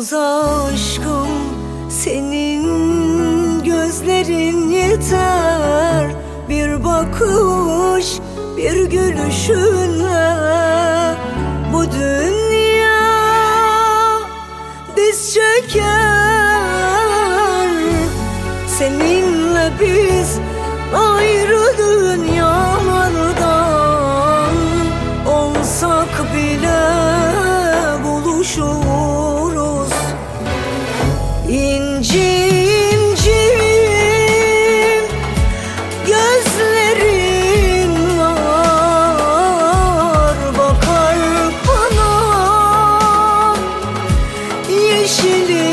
Sonsuz aşkım senin gözlerin yeter. Bir bakış, bir gülüşünle bu dünya diz çöker. Seninle biz ayrı dünyalardan olsak bile buluşuruz. İnci inci gözlerin var, bakar bana yeşili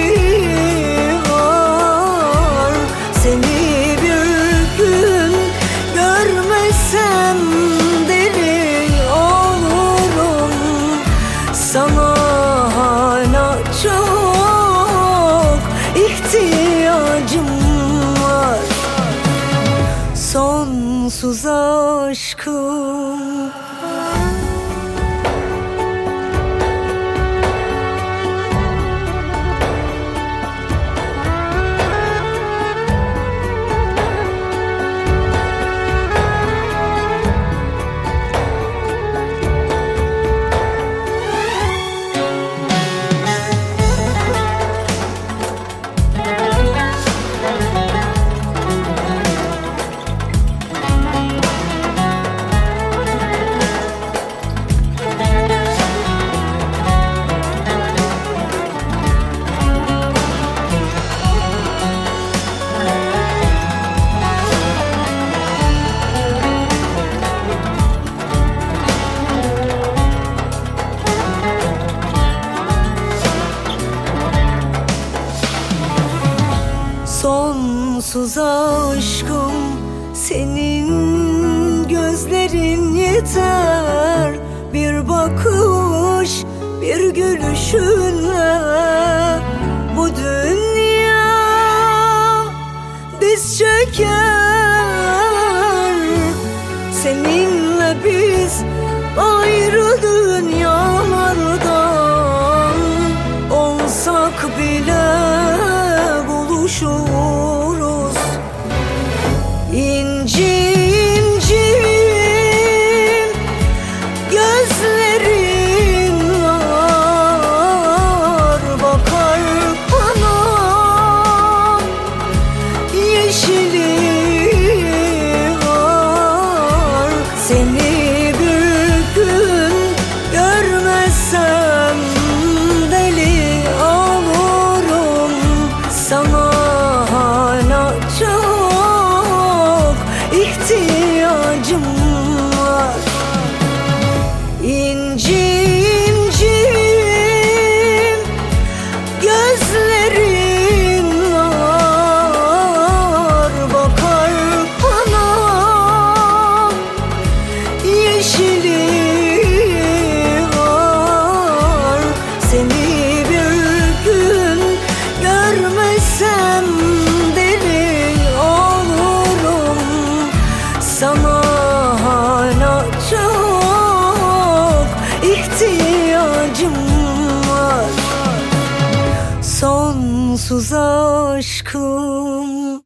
var. Seni bir gün görmesem deli olurum. Sana hala çok ihtiyacım var. Sonsuz aşkım. Sonsuz aşkım senin gözlerin yeter. Bir bakış, bir gülüşünle bu dünya diz çöker. Seninle biz ayrı dünyalardan olsak bile buluşuruz. İnci inci gözlerin var, bakar bana yeşili var. Seni bir gün görmezsem deli olurum. Sana hala çok ihtiyacım var. İnci inci gözlerin var, bakar bana yeşili var. Seni bir gün görmesem deli olurum. Sana hala çok ihtiyacım var. Sonsuz aşkım.